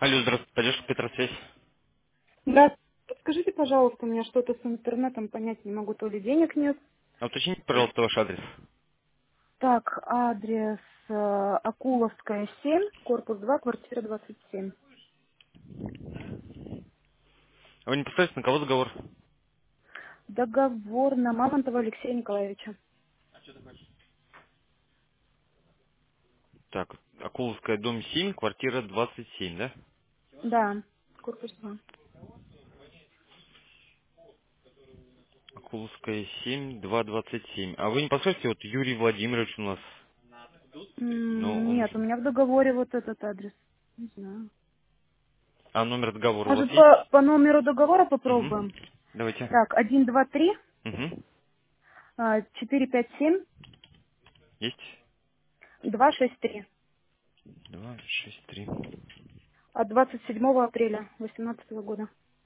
Алло, здравствуйте, поддержка Петросвязь. Да. Подскажите, пожалуйста, у меня что-то с интернетом понять не могу, то ли денег нет. А уточните, пожалуйста, ваш адрес. Так, адрес Акуловская, 7, корпус 2, квартира 27. А вы не представляете, на кого договор? Договор на Мамонтова Алексея Николаевича. Так, Акуловская, дом 7, квартира 27, да? Да, корпус 2. Акуловская, 7, 227. А вы не подскажете, вот Юрий Владимирович у нас, но он... Нет, у меня в договоре вот этот адрес. Не знаю. А номер договора у вас Может, есть? по номеру договора Угу. попробуем? Давайте. Так, 123 Угу. 457 Есть? 263. 2, 6, 3. От 27 апреля 2018 года.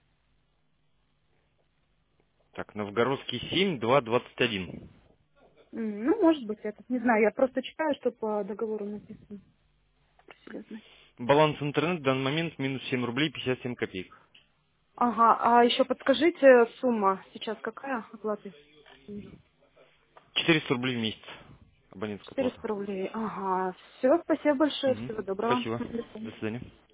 Так, Новгородский 7, 2, 21. Ну, может быть, этот. Не знаю, я просто читаю, что по договору написано. Просили знать. Баланс интернет в данный момент минус 7 рублей 57 копеек. Ага, а еще подскажите, сумма сейчас какая оплаты? 400 рублей в месяц. Абонентская плата. 400 рублей. Ага, все, спасибо большое, Угу. всего доброго. Спасибо. До свидания. До свидания.